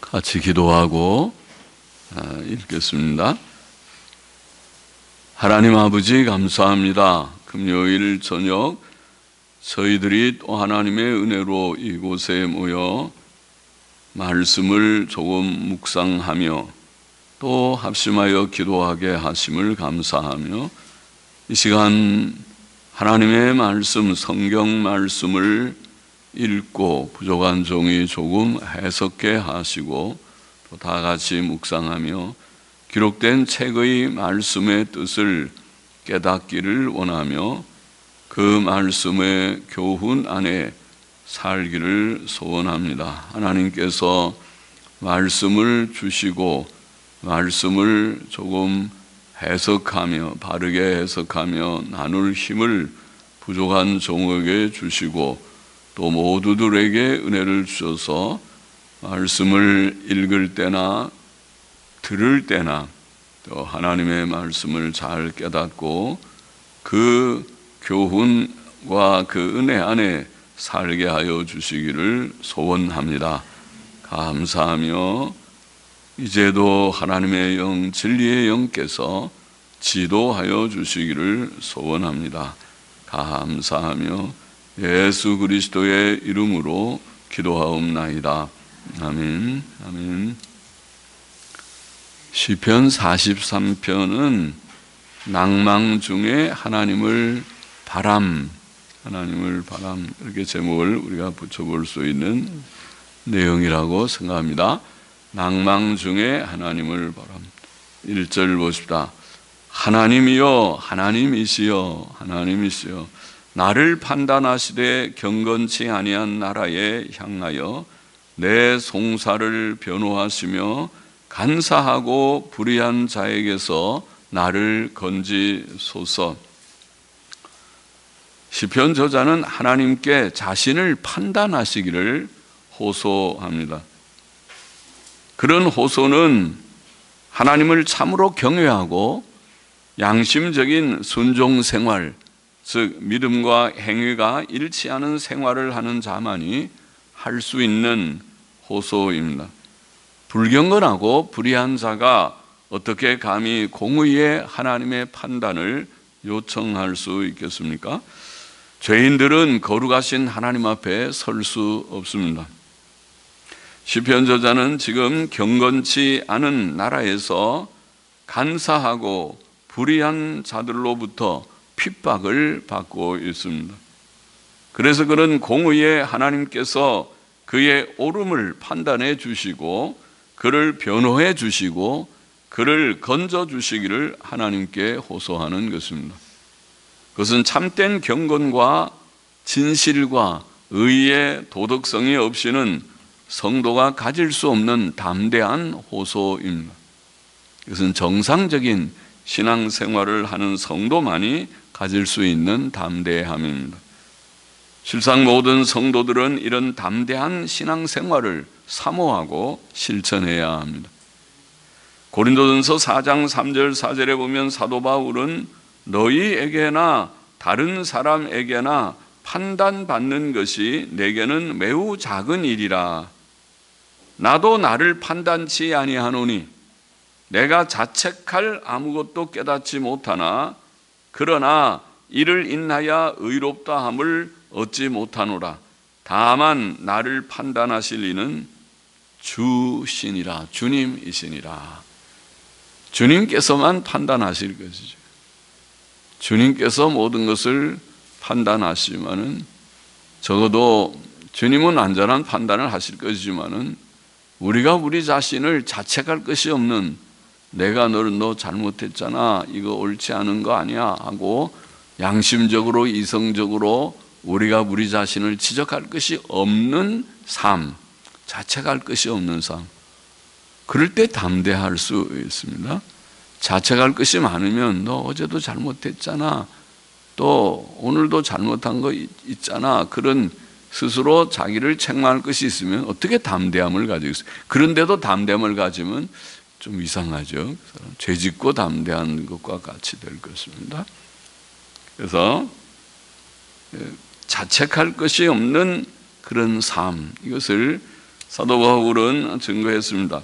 같이 기도하고 읽겠습니다. 하나님 아버지 감사합니다. 금요일 저녁 저희들이 또 하나님의 은혜로 이곳에 모여 말씀을 조금 묵상하며 또 합심하여 기도하게 하심을 감사하며 이 시간 하나님의 말씀, 성경 말씀을 읽고 부족한 종이 조금 해석해 하시고 또 다 같이 묵상하며 기록된 책의 말씀의 뜻을 깨닫기를 원하며 그 말씀의 교훈 안에 살기를 소원합니다. 하나님께서 말씀을 주시고 말씀을 조금 해석하며 바르게 해석하며 나눌 힘을 부족한 종에게 주시고 또 모두들에게 은혜를 주셔서 말씀을 읽을 때나 들을 때나 또 하나님의 말씀을 잘 깨닫고 그 교훈과 그 은혜 안에 살게 하여 주시기를 소원합니다. 감사하며 이제도 하나님의 영, 진리의 영께서 지도하여 주시기를 소원합니다. 감사하며 예수 그리스도의 이름으로 기도하옵나이다. 아멘. 아멘. 시편 43편은 낭망 중에 하나님을 바람 이렇게 제목을 우리가 붙여볼 수 있는 내용이라고 생각합니다. 낭망 중에 하나님을 바람. 1절 보십시다. 하나님이여 하나님이시여 하나님이시여 나를 판단하시되 경건치 아니한 나라에 향하여 내 송사를 변호하시며 간사하고 불의한 자에게서 나를 건지소서. 시편 저자는 하나님께 자신을 판단하시기를 호소합니다. 그런 호소는 하나님을 참으로 경외하고 양심적인 순종 생활, 즉 믿음과 행위가 일치하는 생활을 하는 자만이 할 수 있는 호소입니다. 불경건하고 불의한 자가 어떻게 감히 공의의 하나님의 판단을 요청할 수 있겠습니까? 죄인들은 거룩하신 하나님 앞에 설 수 없습니다. 시편 저자는 지금 경건치 않은 나라에서 간사하고 불의한 자들로부터 핍박을 받고 있습니다. 그래서 그는 공의의 하나님께서 그의 옳음을 판단해 주시고 그를 변호해 주시고 그를 건져 주시기를 하나님께 호소하는 것입니다. 그것은 참된 경건과 진실과 의의 도덕성이 없이는 성도가 가질 수 없는 담대한 호소입니다. 이것은 정상적인 신앙생활을 하는 성도만이 가질 수 있는 담대함입니다. 실상 모든 성도들은 이런 담대한 신앙생활을 사모하고 실천해야 합니다. 고린도전서 4장 3절 4절에 보면 사도 바울은 너희에게나 다른 사람에게나 판단받는 것이 내게는 매우 작은 일이라. 나도 나를 판단치 아니하노니 내가 자책할 아무것도 깨닫지 못하나 그러나 이를 인하여 의롭다 함을 얻지 못하노라. 다만 나를 판단하실 이는 주시니라. 주님이시니라. 주님께서만 판단하실 것이죠. 주님께서 모든 것을 판단하시지만은 적어도 주님은 안전한 판단을 하실 것이지만은 우리가 우리 자신을 자책할 것이 없는 내가 너 잘못했잖아, 이거 옳지 않은 거 아니야 하고 양심적으로 이성적으로 우리가 우리 자신을 지적할 것이 없는 삶, 자책할 것이 없는 삶, 그럴 때 담대할 수 있습니다. 자책할 것이 많으면 너 어제도 잘못했잖아, 또 오늘도 잘못한 거 있잖아, 그런 스스로 자기를 책망할 것이 있으면 어떻게 담대함을 가지고 있어요? 그런데도 담대함을 가지면 좀 이상하죠. 죄짓고 담대한 것과 같이 될 것입니다. 그래서 자책할 것이 없는 그런 삶, 이것을 사도 바울은 증거했습니다.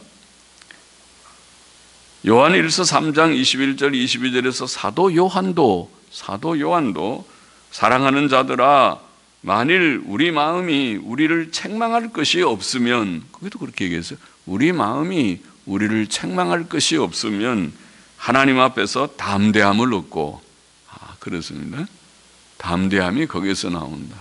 요한일서 3장 21절 22절에서 사도 요한도 사랑하는 자들아, 만일 우리 마음이 우리를 책망할 것이 없으면, 거기도 그렇게 얘기했어요. 우리 마음이 우리를 책망할 것이 없으면 하나님 앞에서 담대함을 얻고, 그렇습니다. 담대함이 거기에서 나온다.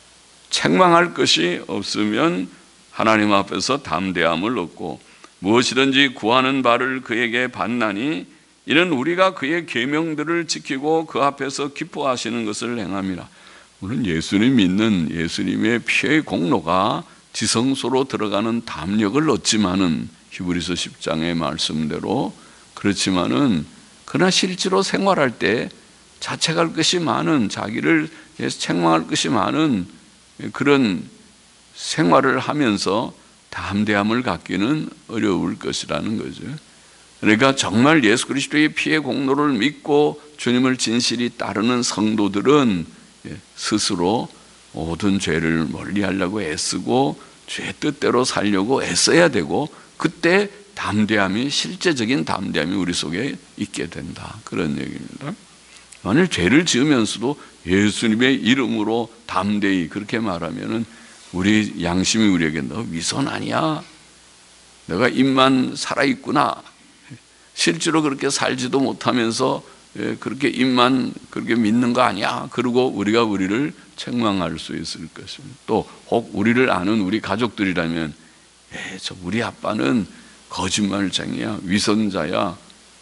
책망할 것이 없으면 하나님 앞에서 담대함을 얻고 무엇이든지 구하는 바를 그에게 받나니 이는 우리가 그의 계명들을 지키고 그 앞에서 기뻐하시는 것을 행함이라. 물론 예수님 믿는 예수님의 피의 공로가 지성소로 들어가는 담력을 얻지만은, 히브리서 10장의 말씀대로 그렇지만은, 그러나 실제로 생활할 때 자책할 것이 많은, 자기를 책망할 것이 많은 그런 생활을 하면서 담대함을 갖기는 어려울 것이라는 거죠. 그러니까 정말 예수 그리스도의 피의 공로를 믿고 주님을 진실히 따르는 성도들은 스스로 모든 죄를 멀리하려고 애쓰고 죄 뜻대로 살려고 애써야 되고, 그때 담대함이, 실제적인 담대함이 우리 속에 있게 된다, 그런 얘기입니다. 만일 죄를 지으면서도 예수님의 이름으로 담대히 그렇게 말하면은 우리 양심이 우리에게 너 위선 아니야? 내가 입만 살아있구나. 실제로 그렇게 살지도 못하면서 그렇게 입만 그렇게 믿는 거 아니야? 그러고 우리가 우리를 책망할 수 있을 것입니다. 또 혹 우리를 아는 우리 가족들이라면 저 우리 아빠는 거짓말쟁이야, 위선자야,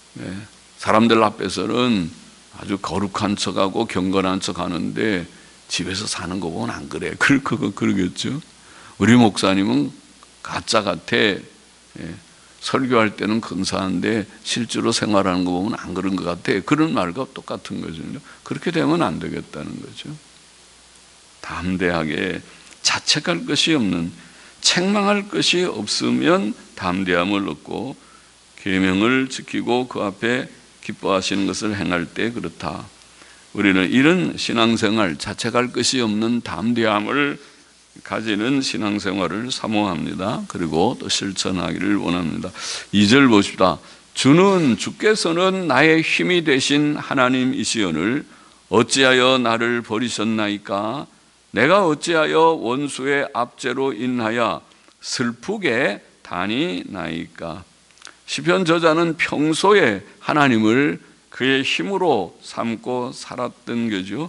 사람들 앞에서는 아주 거룩한 척하고 경건한 척하는데 집에서 사는 거 보면 안 그래. 그러겠죠. 우리 목사님은 가짜 같아. 설교할 때는 근사한데 실제로 생활하는 거 보면 안 그런 것 같아. 그런 말과 똑같은 거죠. 그렇게 되면 안 되겠다는 거죠. 담대하게 자책할 것이 없는, 책망할 것이 없으면 담대함을 얻고 계명을 지키고 그 앞에 기뻐하시는 것을 행할 때 그렇다. 우리는 이런 신앙생활, 자책할 것이 없는 담대함을 가지는 신앙생활을 사모합니다. 그리고 또 실천하기를 원합니다. 2절 보십시다. 주께서는 나의 힘이 되신 하나님이시오늘 어찌하여 나를 버리셨나이까? 내가 어찌하여 원수의 압제로 인하여 슬프게 다니나이까? 시편 저자는 평소에 하나님을 그의 힘으로 삼고 살았던 거죠.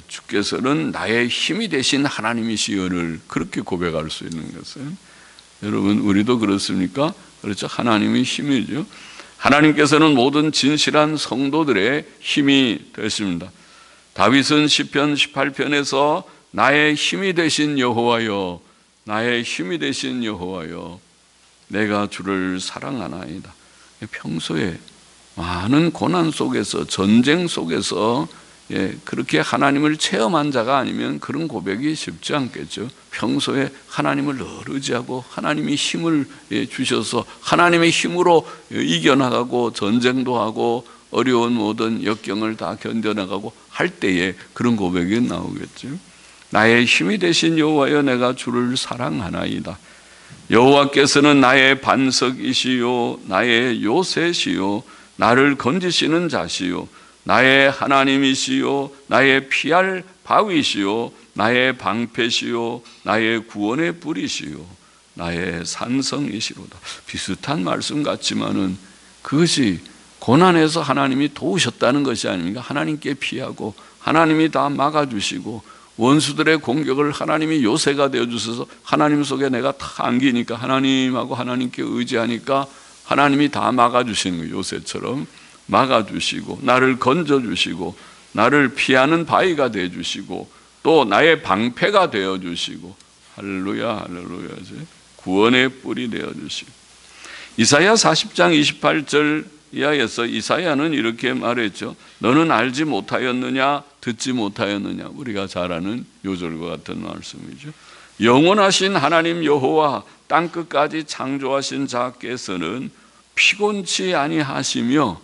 주께서는 나의 힘이 되신 하나님이시여를 그렇게 고백할 수 있는 것은, 여러분 우리도 그렇습니까? 그렇죠. 하나님의 힘이죠. 하나님께서는 모든 진실한 성도들의 힘이 되십니다. 다윗은 시편 18편에서 나의 힘이 되신 여호와여, 나의 힘이 되신 여호와여, 내가 주를 사랑하나이다. 평소에 많은 고난 속에서, 전쟁 속에서 그렇게 하나님을 체험한 자가 아니면 그런 고백이 쉽지 않겠죠. 평소에 하나님을 늘 의지하고 하나님이 힘을 주셔서 하나님의 힘으로 이겨나가고 전쟁도 하고 어려운 모든 역경을 다 견뎌나가고 할 때에 그런 고백이 나오겠죠. 나의 힘이 되신 여호와여, 내가 주를 사랑하나이다. 여호와께서는 나의 반석이시요 나의 요새시요 나를 건지시는 자시요 나의 하나님이시요 나의 피할 바위시요 나의 방패시요 나의 구원의 뿌리시요 나의 산성이시로다. 비슷한 말씀 같지만은 그것이 고난에서 하나님이 도우셨다는 것이 아닙니까? 하나님께 피하고 하나님이 다 막아주시고 원수들의 공격을 하나님이 요새가 되어주셔서 하나님 속에 내가 다 안기니까 하나님하고 하나님께 의지하니까 하나님이 다 막아주시는 거예요. 요새처럼 막아주시고 나를 건져주시고 나를 피하는 바위가 되어주시고 또 나의 방패가 되어주시고, 할렐루야 할렐루야, 구원의 뿔이 되어주시고. 이사야 40장 28절 이하에서 이사야는 이렇게 말했죠. 너는 알지 못하였느냐, 듣지 못하였느냐. 우리가 잘 아는 요절과 같은 말씀이죠. 영원하신 하나님 여호와 땅끝까지 창조하신 자께서는 피곤치 아니하시며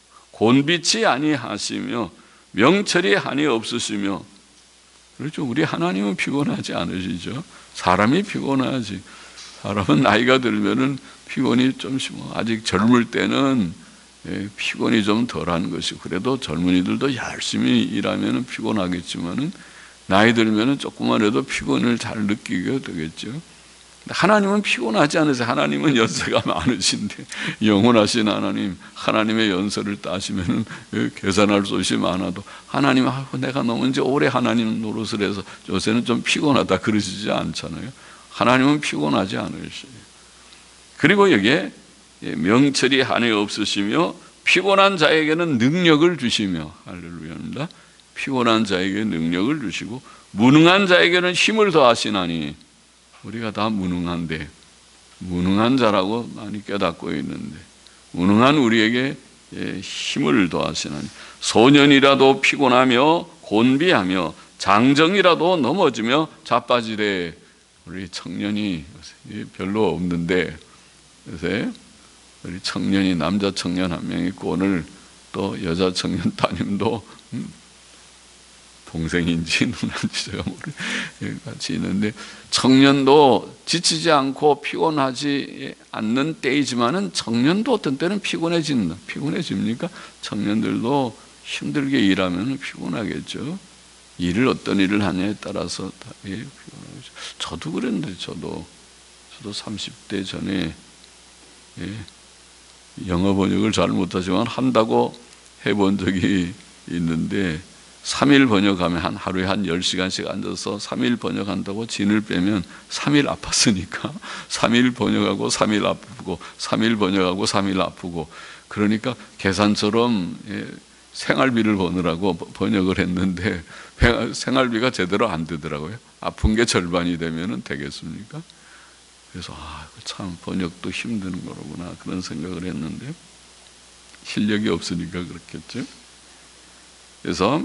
곤비치 아니하시며 명철이 한이 없으시며. 그렇죠. 우리 하나님은 피곤하지 않으시죠. 사람이 피곤하지. 사람은 나이가 들면은 피곤이 좀 아직 젊을 때는 피곤이 좀 덜한 것이고, 그래도 젊은이들도 열심히 일하면 피곤하겠지만은 나이 들면은 조금만 해도 피곤을 잘 느끼게 되겠죠. 하나님은 피곤하지 않으세요. 하나님은 연세가 많으신데, 영원하신 하나님, 하나님의 연세를 따시면은 계산할 수 없이 많아도 하나님, 내가 너무 이제 오래 하나님 노릇을 해서 요새는 좀 피곤하다 그러시지 않잖아요. 하나님은 피곤하지 않으시요. 그리고 여기에 명철이 한해 없으시며 피곤한 자에게는 능력을 주시며, 할렐루야입니다. 피곤한 자에게 능력을 주시고 무능한 자에게는 힘을 더하시나니, 우리가 다 무능한데, 무능한 자라고 많이 깨닫고 있는데 무능한 우리에게 힘을 더하시나니, 소년이라도 피곤하며 곤비하며 장정이라도 넘어지며 자빠지래. 우리 청년이 별로 없는데 요새 우리 청년이 남자 청년 한 명 있고, 오늘 또 여자 청년 따님도 동생인지 누나인지 제가 같이 있는데, 청년도 지치지 않고 피곤하지 않는 때이지만은 청년도 어떤 때는 피곤해집니까? 청년들도 힘들게 일하면 피곤하겠죠. 일을 어떤 일을 하냐에 따라서 다 피곤하겠죠. 저도 그랬는데, 저도 30대 전에 영어 번역을 잘 못하지만 한다고 해본 적이 있는데, 3일 번역하면 하루에 한 10시간씩 앉아서 3일 번역한다고 진을 빼면 3일 아팠으니까 3일 번역하고 3일 아프고 3일 번역하고 3일 아프고, 그러니까 계산처럼 생활비를 버느라고 번역을 했는데 생활비가 제대로 안 되더라고요. 아픈 게 절반이 되면 되겠습니까? 그래서 참 번역도 힘든 거로구나 그런 생각을 했는데, 실력이 없으니까 그렇겠죠. 그래서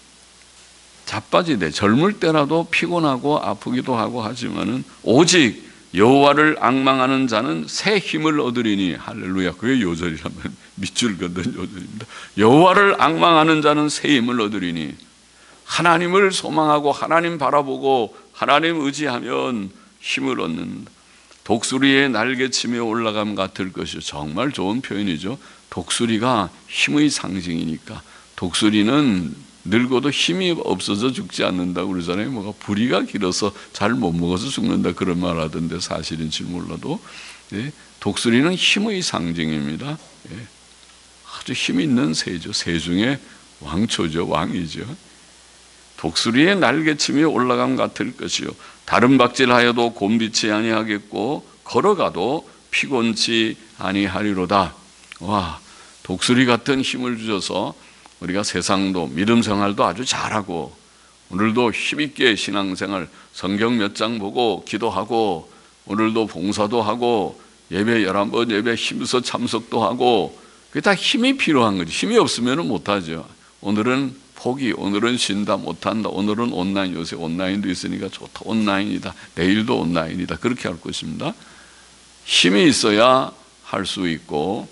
자빠지되 젊을 때라도 피곤하고 아프기도 하고 하지만은 오직 여호와를 앙망하는 자는 새 힘을 얻으리니, 할렐루야. 그게 요절이라면 밑줄 긋는 요절입니다. 여호와를 앙망하는 자는 새 힘을 얻으리니, 하나님을 소망하고 하나님 바라보고 하나님 의지하면 힘을 얻는다. 독수리의 날개치며 올라감 같을 것이요. 정말 좋은 표현이죠. 독수리가 힘의 상징이니까. 독수리는 늙어도 힘이 없어서 죽지 않는다고 그러잖아요. 뭐가 부리가 길어서 잘 못 먹어서 죽는다 그런 말 하던데, 사실인지 몰라도 독수리는 힘의 상징입니다. 아주 힘 있는 새죠. 새 중에 왕초죠. 왕이죠. 독수리의 날개치며 올라감 같을 것이요. 다른 박질하여도 곤비치 아니하겠고 걸어가도 피곤치 아니하리로다. 와, 독수리 같은 힘을 주셔서 우리가 세상도 믿음 생활도 아주 잘하고, 오늘도 힘있게 신앙생활 성경 몇 장 보고 기도하고, 오늘도 봉사도 하고 예배 11번 예배 힘써 참석도 하고, 그게 다 힘이 필요한 거지. 힘이 없으면 못하죠. 오늘은 포기, 오늘은 쉰다, 못한다, 오늘은 온라인, 요새 온라인도 있으니까 좋다, 온라인이다, 내일도 온라인이다, 그렇게 할 것입니다. 힘이 있어야 할 수 있고,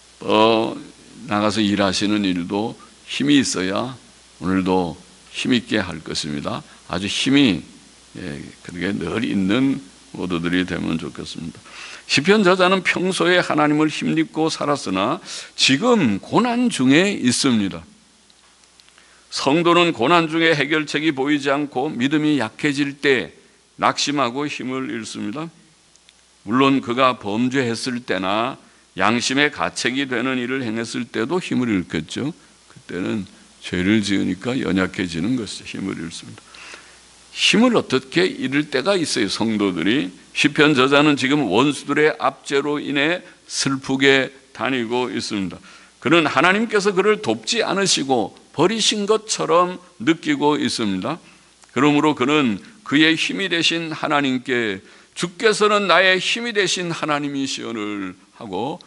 나가서 일하시는 일도 힘이 있어야 오늘도 힘있게 할 것입니다. 아주 힘이 그렇게 늘 있는 모두들이 되면 좋겠습니다. 시편 저자는 평소에 하나님을 힘입고 살았으나 지금 고난 중에 있습니다. 성도는 고난 중에 해결책이 보이지 않고 믿음이 약해질 때 낙심하고 힘을 잃습니다. 물론 그가 범죄했을 때나 양심의 가책이 되는 일을 행했을 때도 힘을 잃겠죠. 그때는 죄를 지으니까 연약해지는 것이죠. 힘을 잃습니다. 힘을 어떻게 잃을 때가 있어요. 성도들이. 시편 저자는 지금 원수들의 압제로 인해 슬프게 다니고 있습니다. 그는 하나님께서 그를 돕지 않으시고 버리신 것처럼 느끼고 있습니다. 그러므로 그는 그의 힘이 되신 하나님께, 주께서는 나의 힘이 되신 하나님이시오를 하고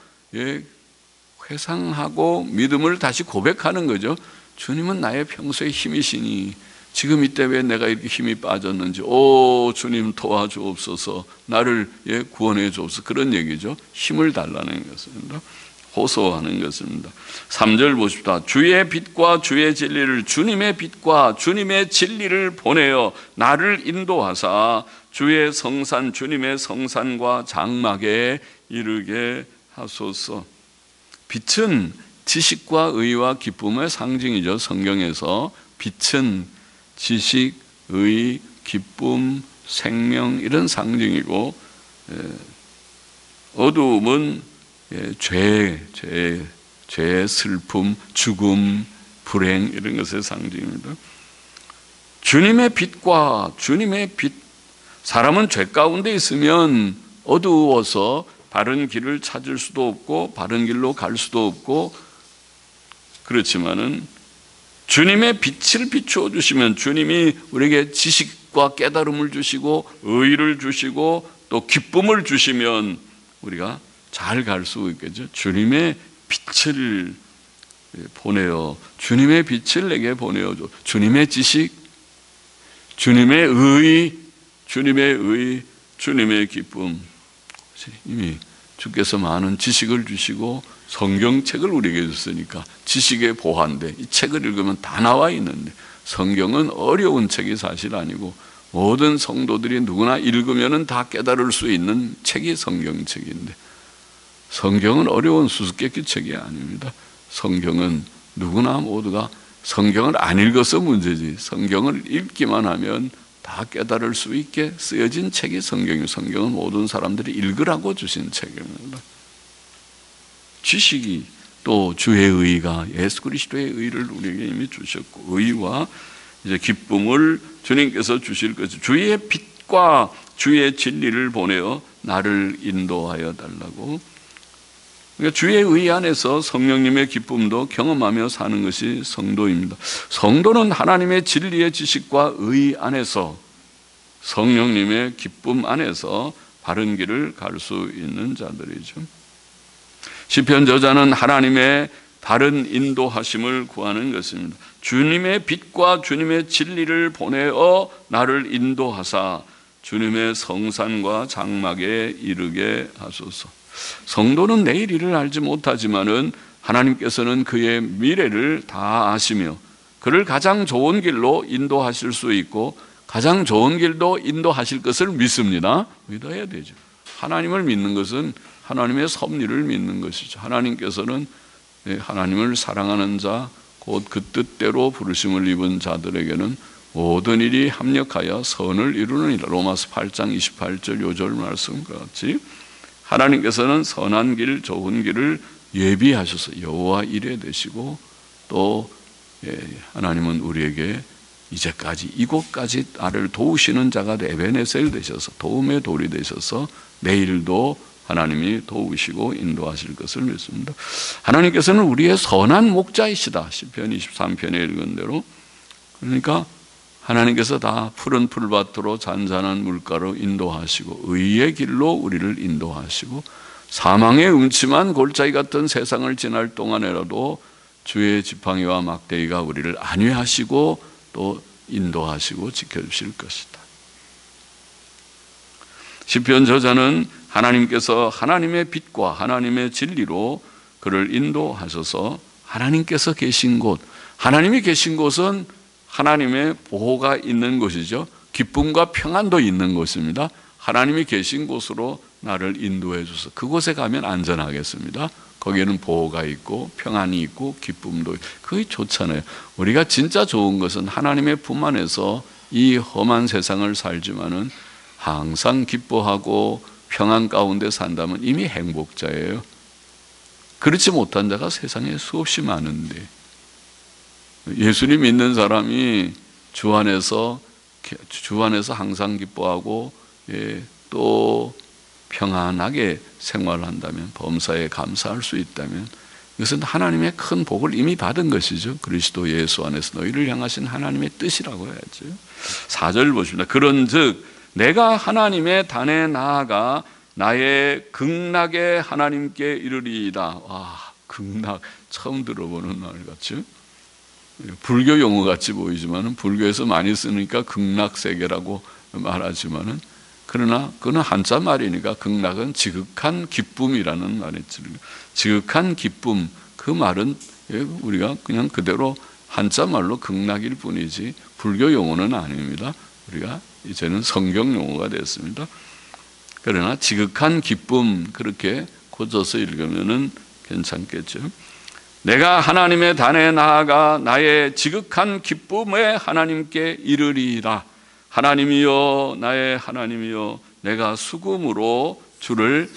회상하고 믿음을 다시 고백하는 거죠. 주님은 나의 평소의 힘이시니 지금 이때 왜 내가 이렇게 힘이 빠졌는지, 오 주님 도와주옵소서, 나를 구원해 주옵소서, 그런 얘기죠. 힘을 달라는 것입니다. 호소하는 것입니다. 3절 보십시다. 주의 빛과 주의 진리를, 주님의 빛과 주님의 진리를 보내어 나를 인도하사 주의 성산, 주님의 성산과 장막에 이르게 하소서. 빛은 지식과 의와 기쁨의 상징이죠. 성경에서 빛은 지식, 의, 기쁨, 생명 이런 상징이고, 어두움은 죄, 슬픔, 죽음, 불행 이런 것의 상징입니다. 주님의 빛과 주님의 빛, 사람은 죄 가운데 있으면 어두워서 바른 길을 찾을 수도 없고 바른 길로 갈 수도 없고, 그렇지만은 주님의 빛을 비추어 주시면, 주님이 우리에게 지식과 깨달음을 주시고 의를 주시고 또 기쁨을 주시면 우리가 잘 갈 수 있겠죠. 주님의 빛을 보내어, 주님의 빛을 내게 보내어 줘. 주님의 지식, 주님의 의, 주님의 기쁨. 이미 주께서 많은 지식을 주시고 성경책을 우리에게 줬으니까 지식의 보화인데, 이 책을 읽으면 다 나와 있는데, 성경은 어려운 책이 사실 아니고 모든 성도들이 누구나 읽으면 다 깨달을 수 있는 책이 성경책인데, 성경은 어려운 수수께끼 책이 아닙니다. 성경은 누구나 모두가 성경을 안 읽어서 문제지, 성경을 읽기만 하면 다 깨달을 수 있게 쓰여진 책이 성경이에요. 성경은 모든 사람들이 읽으라고 주신 책입니다. 지식이 또 주의 의가, 예수 그리스도의 의를 우리에게 이미 주셨고, 의와 이제 기쁨을 주님께서 주실 것이, 주의 빛과 주의 진리를 보내어 나를 인도하여 달라고. 그러니까 주의 의 안에서 성령님의 기쁨도 경험하며 사는 것이 성도입니다. 성도는 하나님의 진리의 지식과 의 안에서, 성령님의 기쁨 안에서 바른 길을 갈 수 있는 자들이죠. 시편 저자는 하나님의 바른 인도하심을 구하는 것입니다. 주님의 빛과 주님의 진리를 보내어 나를 인도하사 주님의 성산과 장막에 이르게 하소서. 성도는 내일 일을 알지 못하지만은 하나님께서는 그의 미래를 다 아시며 그를 가장 좋은 길로 인도하실 수 있고, 가장 좋은 길도 인도하실 것을 믿습니다. 믿어야 되죠. 하나님을 믿는 것은 하나님의 섭리를 믿는 것이죠. 하나님께서는 하나님을 사랑하는 자, 곧 그 뜻대로 부르심을 입은 자들에게는 모든 일이 합력하여 선을 이루느니라. 로마서 8장 28절 요절 말씀과 같이 하나님께서는 선한 길, 좋은 길을 예비하셔서 여호와 이레 되시고, 또 하나님은 우리에게 이제까지 이곳까지 나를 도우시는 자가 에베네셀 되셔서, 도움의 돌이 되셔서 내일도 하나님이 도우시고 인도하실 것을 믿습니다. 하나님께서는 우리의 선한 목자이시다. 시편 23편에 읽은 대로. 그러니까 하나님께서 다 푸른 풀밭으로 잔잔한 물가로 인도하시고 의의 길로 우리를 인도하시고, 사망의 음침한 골짜기 같은 세상을 지날 동안에라도 주의 지팡이와 막대기가 우리를 안위하시고 또 인도하시고 지켜주실 것이다. 시편 저자는 하나님께서 하나님의 빛과 하나님의 진리로 그를 인도하셔서, 하나님께서 계신 곳, 하나님이 계신 곳은 하나님의 보호가 있는 곳이죠. 기쁨과 평안도 있는 곳입니다. 하나님이 계신 곳으로 나를 인도해 주셔서 그곳에 가면 안전하겠습니다. 거기에는 보호가 있고 평안이 있고 기쁨도 있고, 그게 좋잖아요. 우리가 진짜 좋은 것은 하나님의 품 안에서 이 험한 세상을 살지만은 항상 기뻐하고 평안 가운데 산다면 이미 행복자예요. 그렇지 못한 자가 세상에 수없이 많은데, 예수님 믿는 사람이 주 안에서 항상 기뻐하고 또 평안하게 생활한다면, 범사에 감사할 수 있다면, 이것은 하나님의 큰 복을 이미 받은 것이죠. 그리스도 예수 안에서 너희를 향하신 하나님의 뜻이라고 해야죠. 4절 보십니다. 그런즉 내가 하나님의 단에 나아가 나의 극락에 하나님께 이르리이다. 와, 극락 처음 들어보는 말 같죠? 불교 용어 같이 보이지만 불교에서 많이 쓰니까 극락세계라고 말하지만은, 그러나 그는 한자 말이니까 극락은 지극한 기쁨이라는 말이죠. 지극한 기쁨, 그 말은 우리가 그냥 그대로 한자 말로 극락일 뿐이지 불교 용어는 아닙니다. 우리가 이제는 성경 용어가 됐습니다. 그러나 지극한 기쁨, 그렇게 고쳐서 읽으면은 괜찮겠죠. 내가 하나님의 단에 나아가 나의 지극한 기쁨에 하나님께 이르리이다. 하나님이여, 나의 하나님이여, 내가 수금으로 주를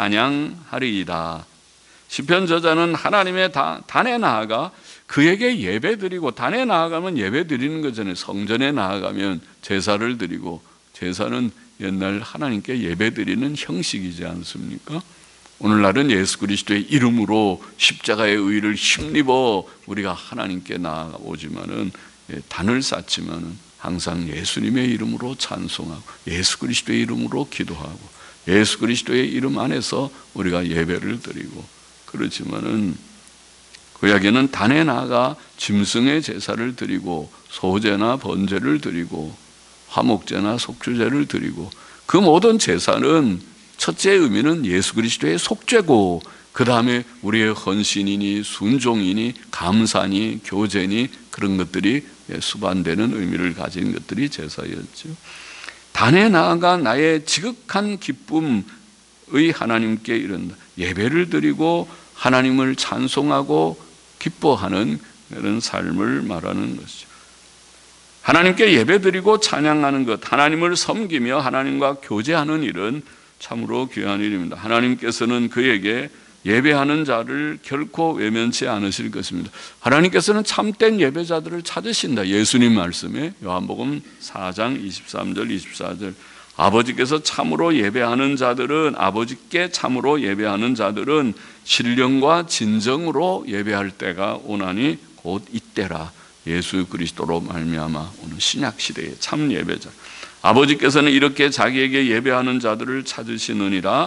찬양하리이다. 시편 저자는 하나님의 단에 나아가 그에게 예배드리고, 단에 나아가면 예배드리는 거잖아요. 성전에 나아가면 제사를 드리고, 제사는 옛날 하나님께 예배드리는 형식이지 않습니까? 오늘날은 예수 그리스도의 이름으로 십자가의 의를 힘입어 우리가 하나님께 나아오지만은, 단을 쌓지만은 항상 예수님의 이름으로 찬송하고 예수 그리스도의 이름으로 기도하고 예수 그리스도의 이름 안에서 우리가 예배를 드리고, 그렇지만은 구약에는 단에 나아가 짐승의 제사를 드리고 소제나 번제를 드리고 화목제나 속주제를 드리고, 그 모든 제사는 첫째 의미는 예수 그리스도의 속죄고, 그 다음에 우리의 헌신이니 순종이니 감사니 교제니 그런 것들이 수반되는 의미를 가진 것들이 제사였죠. 단에 나아가 나의 지극한 기쁨의 하나님께 이른다. 예배를 드리고 하나님을 찬송하고 기뻐하는 그런 삶을 말하는 것이죠. 하나님께 예배드리고 찬양하는 것, 하나님을 섬기며 하나님과 교제하는 일은 참으로 귀한 일입니다. 하나님께서는 그에게 예배하는 자를 결코 외면치 않으실 것입니다. 하나님께서는 참된 예배자들을 찾으신다. 예수님 말씀에 요한복음 4장 23절 24절, 아버지께서 참으로 예배하는 자들은, 아버지께 참으로 예배하는 자들은 신령과 진정으로 예배할 때가 오나니 곧 이때라. 예수 그리스도로 말미암아 오는 신약 시대의 참 예배자, 아버지께서는 이렇게 자기에게 예배하는 자들을 찾으시느니라.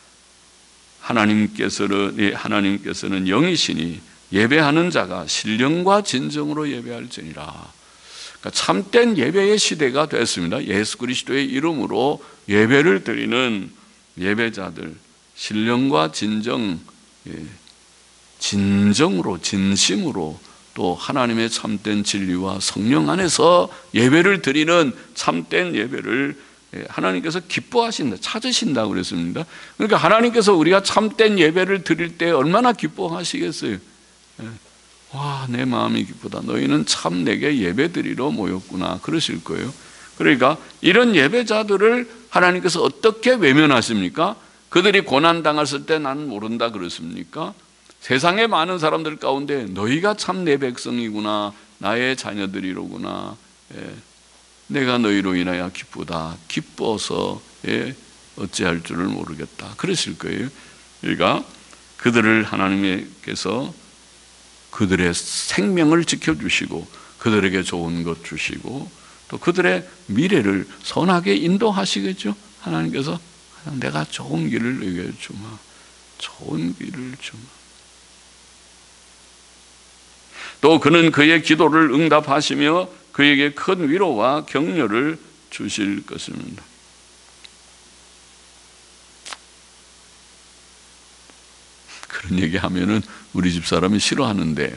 하나님께서는 영이시니 예배하는 자가 신령과 진정으로 예배할지니라. 그러니까 참된 예배의 시대가 됐습니다. 예수 그리스도의 이름으로 예배를 드리는 예배자들, 신령과 진정으로, 진심으로, 또 하나님의 참된 진리와 성령 안에서 예배를 드리는 참된 예배를 하나님께서 기뻐하신다, 찾으신다고 그랬습니다. 그러니까 하나님께서 우리가 참된 예배를 드릴 때 얼마나 기뻐하시겠어요. 와, 내 마음이 기쁘다. 너희는 참 내게 예배 드리러 모였구나, 그러실 거예요. 그러니까 이런 예배자들을 하나님께서 어떻게 외면하십니까? 그들이 고난당했을 때 나는 모른다 그랬습니까? 세상의 많은 사람들 가운데 너희가 참 내 백성이구나, 나의 자녀들이로구나, 내가 너희로 인하여 기쁘다, 기뻐서 어찌할 줄을 모르겠다, 그러실 거예요. 그러니까 그들을 하나님께서 그들의 생명을 지켜주시고 그들에게 좋은 것 주시고 또 그들의 미래를 선하게 인도하시겠죠. 하나님께서 내가 좋은 길을 너희에게 주마, 좋은 길을 주마. 또 그는 그의 기도를 응답하시며 그에게 큰 위로와 격려를 주실 것입니다. 그런 얘기하면은 우리 집 사람이 싫어하는데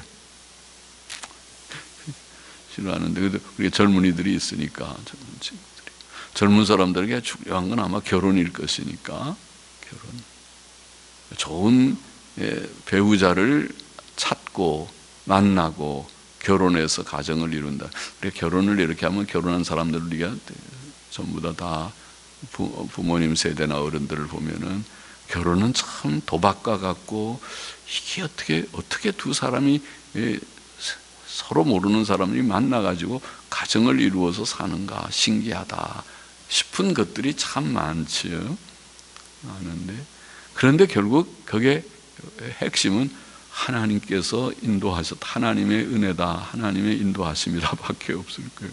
그래도 우리 젊은이들이 있으니까, 젊은 사람들에게 중요한 건 아마 결혼일 것이니까, 결혼, 좋은 배우자를 찾고 만나고 결혼해서 가정을 이룬다. 그래, 결혼을 이렇게 하면 결혼한 사람들 우리가 전부 다 부모님 세대나 어른들을 보면은 결혼은 참 도박과 같고, 이게 어떻게 두 사람이 서로 모르는 사람이 만나가지고 가정을 이루어서 사는가, 신기하다 싶은 것들이 참 많지요. 많은데, 그런데 결국 그게 핵심은 하나님께서 인도하셨다, 하나님의 은혜다, 하나님의 인도하심이다 밖에 없을 거예요.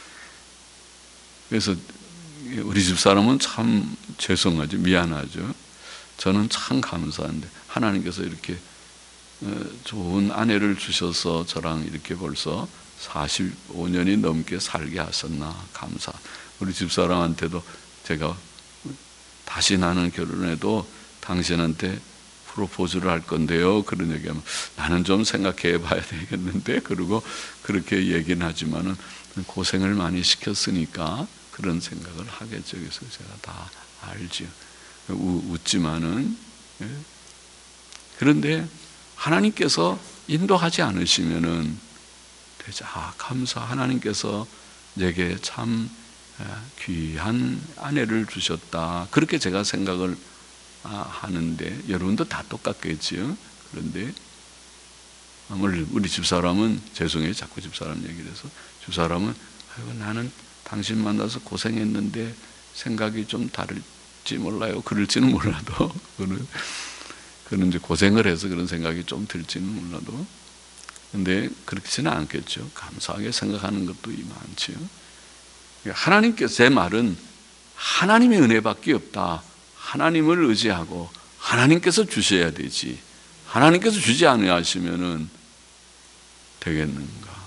그래서 우리 집 사람은 참 죄송하죠, 미안하죠. 저는 참 감사한데 하나님께서 이렇게 좋은 아내를 주셔서 저랑 이렇게 벌써 45년이 넘게 살게 하셨나, 감사. 우리 집 사람한테도 제가 다시 나는 결혼해도 당신한테 프로포즈를 할 건데요. 그런 얘기하면 나는 좀 생각해 봐야 되겠는데, 그리고 그렇게 얘기는 하지만은 고생을 많이 시켰으니까 그런 생각을 하겠죠. 그래서 제가 다 알죠. 웃지만은. 그런데 하나님께서 인도하지 않으시면은 되죠. 감사, 하나님께서 내게 참 귀한 아내를 주셨다. 그렇게 제가 생각을 하는데, 여러분도 다 똑같겠지요. 그런데 우리 집사람은, 죄송해요, 자꾸 집사람 얘기를 해서, 집사람은 아이고, 나는 당신 만나서 고생했는데 생각이 좀 다를지 몰라요. 그럴지는 몰라도 그는 이제 고생을 해서 그런 생각이 좀 들지는 몰라도, 근데 그렇지는 않겠죠. 감사하게 생각하는 것도 많지요. 하나님께서, 제 말은 하나님의 은혜밖에 없다. 하나님을 의지하고 하나님께서 주셔야 되지, 하나님께서 주지 않으시면은 되겠는가?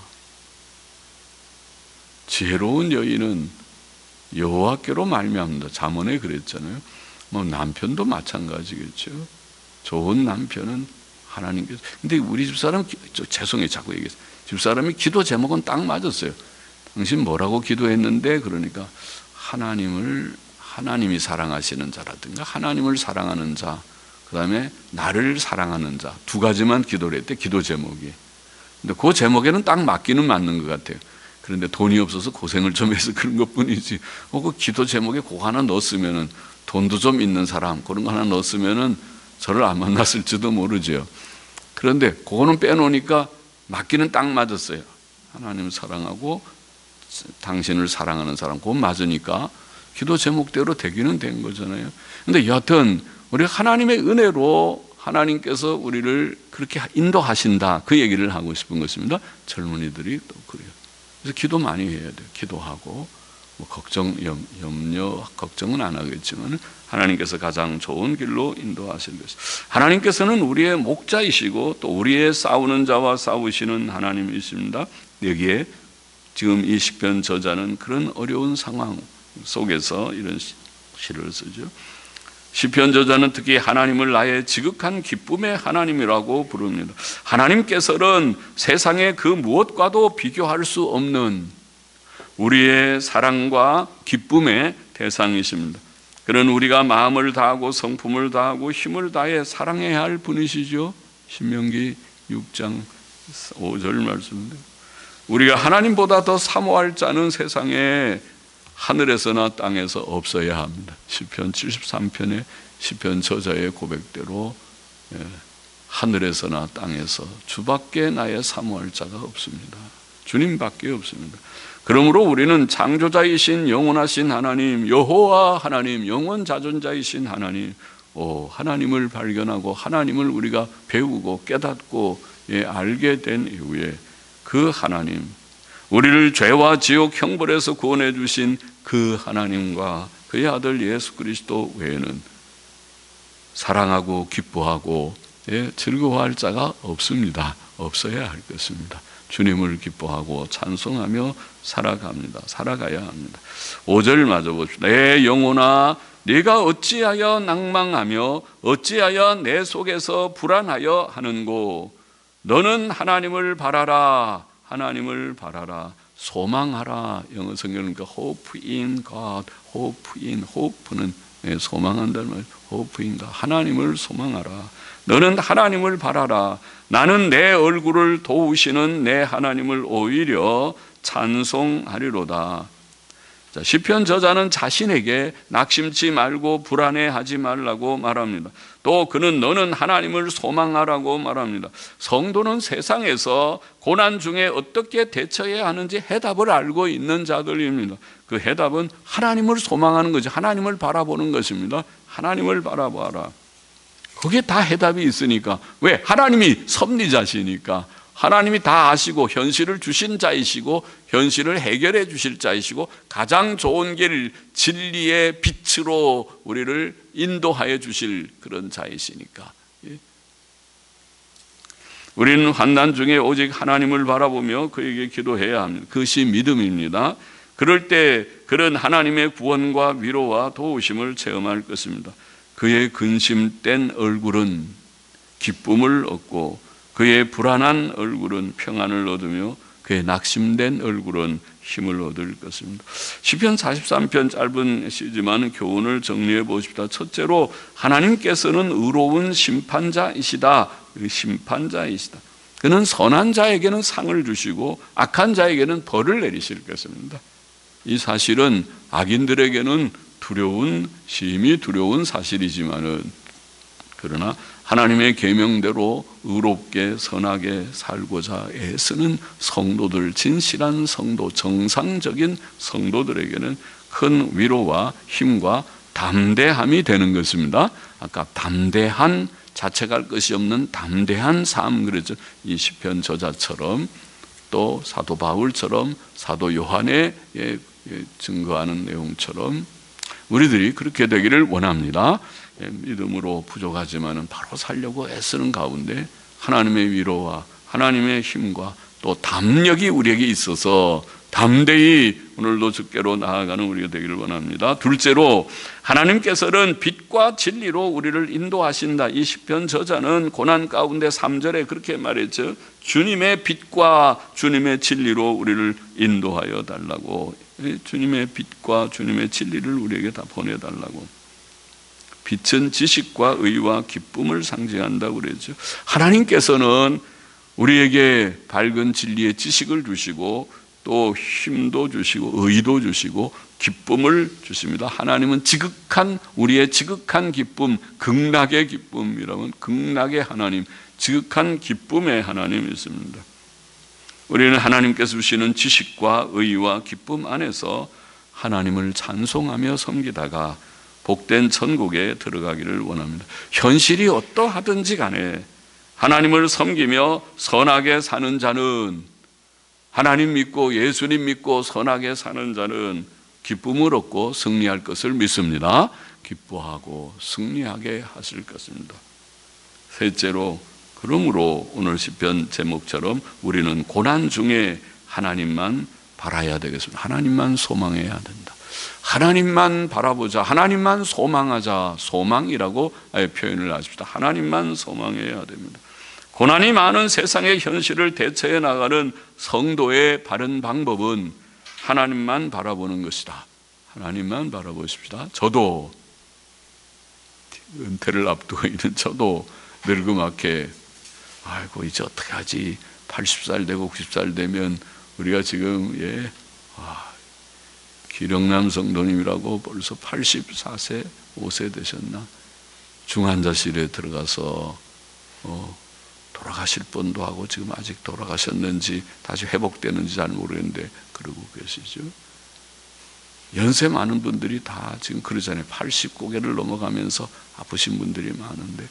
지혜로운 여인은 여호와께로 말미암는다. 잠언에 그랬잖아요. 뭐 남편도 마찬가지겠죠. 좋은 남편은 하나님께서. 근데 우리 집사람, 죄송해요, 자꾸 얘기해서, 집사람이 기도 제목은 딱 맞았어요. 당신 뭐라고 기도했는데, 그러니까 하나님이 사랑하시는 자라든가 하나님을 사랑하는 자, 그 다음에 나를 사랑하는 자, 두 가지만 기도를 했대, 기도 제목이. 근데 그 제목에는 딱 맞기는 맞는 것 같아요. 그런데 돈이 없어서 고생을 좀 해서 그런 것 뿐이지, 그 기도 제목에 그거 하나 넣었으면은, 돈도 좀 있는 사람, 그런 거 하나 넣었으면은 저를 안 만났을지도 모르죠. 그런데 그거는 빼놓으니까 맞기는 딱 맞았어요. 하나님 사랑하고 당신을 사랑하는 사람, 그건 맞으니까 기도 제목대로 되기는 된 거잖아요. 근데 여하튼 우리가 하나님의 은혜로 하나님께서 우리를 그렇게 인도하신다, 그 얘기를 하고 싶은 것입니다. 젊은이들이 또 그래요. 그래서 기도 많이 해야 돼요. 기도하고 뭐 걱정은 안 하겠지만 하나님께서 가장 좋은 길로 인도하실 것이. 하나님께서는 우리의 목자이시고 또 우리의 싸우는 자와 싸우시는 하나님이십니다. 여기에 지금 이 시편 저자는 그런 어려운 상황 속에서 이런 시를 쓰죠. 시편 저자는 특히 하나님을 나의 지극한 기쁨의 하나님이라고 부릅니다. 하나님께서는 세상의 그 무엇과도 비교할 수 없는 우리의 사랑과 기쁨의 대상이십니다. 그는 우리가 마음을 다하고 성품을 다하고 힘을 다해 사랑해야 할 분이시죠. 신명기 6장 5절 말씀인데, 우리가 하나님보다 더 사모할 자는 세상에 하늘에서나 땅에서 없어야 합니다. 시편 73편의 시편 저자의 고백대로 하늘에서나 땅에서 주밖에 나의 사모할 자가 없습니다. 주님밖에 없습니다. 그러므로 우리는 창조자이신 영원하신 하나님, 여호와 하나님, 영원자존자이신 하나님, 하나님을 발견하고 하나님을 우리가 배우고 깨닫고 알게 된 이후에 그 하나님, 우리를 죄와 지옥 형벌에서 구원해 주신 그 하나님과 그의 아들 예수 그리스도 외에는 사랑하고 기뻐하고 즐거워할 자가 없습니다. 없어야 할 것입니다. 주님을 기뻐하고 찬송하며 살아가야 합니다. 5절 맞아 봅시다. 내 영혼아, 네가 어찌하여 낭망하며 어찌하여 내 속에서 불안하여 하는고. 너는 하나님을 바라라. 하나님을 바라라. 소망하라. 영어 성경은 hope in God, hope in, hope는 소망한다는 말, hope in God. 하나님을 소망하라. 너는 하나님을 바라라. 나는 내 얼굴을 도우시는 내 하나님을 오히려 찬송하리로다. 자, 시편 저자는 자신에게 낙심치 말고 불안해하지 말라고 말합니다. 또 그는 너는 하나님을 소망하라고 말합니다. 성도는 세상에서 고난 중에 어떻게 대처해야 하는지 해답을 알고 있는 자들입니다. 그 해답은 하나님을 소망하는 거죠. 하나님을 바라보는 것입니다. 하나님을 바라봐라. 그게 다 해답이 있으니까. 왜? 하나님이 섭리자시니까. 하나님이 다 아시고 현실을 주신 자이시고 현실을 해결해 주실 자이시고 가장 좋은 길, 진리의 빛으로 우리를 인도하여 주실 그런 자이시니까. 우리는 환난 중에 오직 하나님을 바라보며 그에게 기도해야 합니다. 그것이 믿음입니다. 그럴 때 그런 하나님의 구원과 위로와 도우심을 체험할 것입니다. 그의 근심된 얼굴은 기쁨을 얻고 그의 불안한 얼굴은 평안을 얻으며 그의 낙심된 얼굴은 힘을 얻을 것입니다. 시편 43편 짧은 시지만 교훈을 정리해 보십시다. 첫째로 하나님께서는 의로운 심판자이시다. 심판자이시다. 그는 선한 자에게는 상을 주시고 악한 자에게는 벌을 내리실 것입니다. 이 사실은 악인들에게는 심히 두려운 사실이지만은 그러나 하나님의 계명대로 의롭게 선하게 살고자 애쓰는 성도들, 진실한 성도, 정상적인 성도들에게는 큰 위로와 힘과 담대함이 되는 것입니다. 아까 담대한, 자책할 것이 없는 담대한 삶 그랬죠. 이 시편 저자처럼 또 사도 바울처럼 사도 요한의 증거하는 내용처럼 우리들이 그렇게 되기를 원합니다. 믿음으로 부족하지만은 바로 살려고 애쓰는 가운데 하나님의 위로와 하나님의 힘과 또 담력이 우리에게 있어서 담대히 오늘도 주께로 나아가는 우리가 되기를 원합니다. 둘째로 하나님께서는 빛과 진리로 우리를 인도하신다. 이 시편 저자는 고난 가운데 3절에 그렇게 말했죠. 주님의 빛과 주님의 진리로 우리를 인도하여 달라고. 주님의 빛과 주님의 진리를 우리에게 다 보내달라고. 빛은 지식과 의와 기쁨을 상징한다고 그랬죠. 하나님께서는 우리에게 밝은 진리의 지식을 주시고 또 힘도 주시고 의도 주시고 기쁨을 주십니다. 하나님은 우리의 지극한 기쁨, 극락의 기쁨이라면 극락의 하나님, 지극한 기쁨의 하나님이십니다. 우리는 하나님께서 주시는 지식과 의와 기쁨 안에서 하나님을 찬송하며 섬기다가 복된 천국에 들어가기를 원합니다. 현실이 어떠하든지 간에 하나님을 섬기며 선하게 사는 자는, 하나님 믿고 예수님 믿고 선하게 사는 자는 기쁨을 얻고 승리할 것을 믿습니다. 기뻐하고 승리하게 하실 것입니다. 셋째로, 그러므로 오늘 시편 제목처럼 우리는 고난 중에 하나님만 바라야 되겠습니다. 하나님만 소망해야 된다. 하나님만 바라보자. 하나님만 소망하자. 소망이라고 표현을 하십시다. 하나님만 소망해야 됩니다. 고난이 많은 세상의 현실을 대처해 나가는 성도의 바른 방법은 하나님만 바라보는 것이다. 하나님만 바라보십시다. 저도 은퇴를 앞두고 있는 저도 늙음하게 아이고 이제 어떻게 하지? 80살 되고 90살 되면 우리가 지금 기령남 성도님이라고 벌써 84세 5세 되셨나? 중환자실에 들어가서 돌아가실 뻔도 하고 지금 아직 돌아가셨는지 다시 회복되는지 잘 모르겠는데 그러고 계시죠. 연세 많은 분들이 다 지금 그러잖아요. 80 고개를 넘어가면서 아프신 분들이 많은데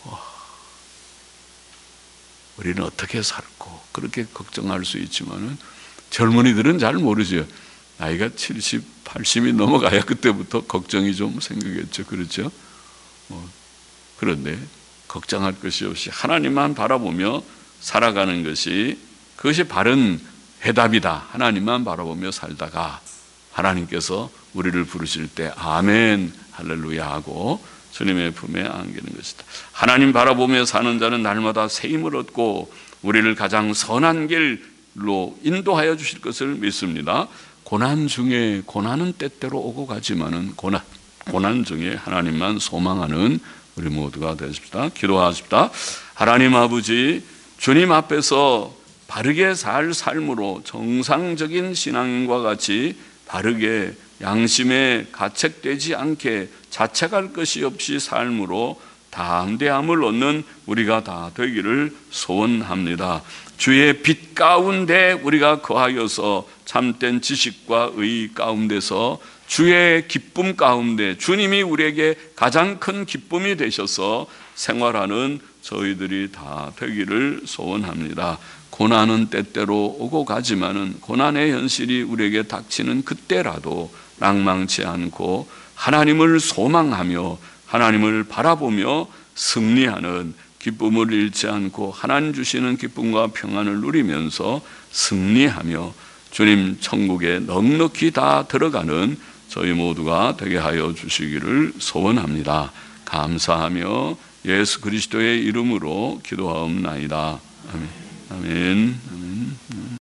우리는 어떻게 살고 그렇게 걱정할 수 있지만은 젊은이들은 잘 모르죠. 나이가 70, 80이 넘어가야 그때부터 걱정이 좀 생기겠죠. 그렇죠? 그런데 걱정할 것이 없이 하나님만 바라보며 살아가는 것이, 그것이 바른 해답이다. 하나님만 바라보며 살다가 하나님께서 우리를 부르실 때 아멘 할렐루야 하고 주님의 품에 안기는 것이다. 하나님 바라보며 사는 자는 날마다 새 힘을 얻고 우리를 가장 선한 길로 인도하여 주실 것을 믿습니다. 고난 중에, 고난은 때때로 오고 가지만은 고난 중에 하나님만 소망하는 우리 모두가 되십시다. 기도하십시다. 하나님 아버지, 주님 앞에서 바르게 살 삶으로 정상적인 신앙인과 같이 바르게 양심에 가책되지 않게 자책할 것이 없이 삶으로 담대함을 얻는 우리가 다 되기를 소원합니다. 주의 빛 가운데 우리가 거하여서 참된 지식과 의 가운데서 주의 기쁨 가운데 주님이 우리에게 가장 큰 기쁨이 되셔서 생활하는 저희들이 다 되기를 소원합니다. 고난은 때때로 오고 가지만은 고난의 현실이 우리에게 닥치는 그때라도 낭망치 않고 하나님을 소망하며 하나님을 바라보며 승리하는, 기쁨을 잃지 않고 하나님 주시는 기쁨과 평안을 누리면서 승리하며 주님 천국에 넉넉히 다 들어가는 저희 모두가 되게 하여 주시기를 소원합니다. 감사하며 예수 그리스도의 이름으로 기도하옵나이다. 아멘. 아멘.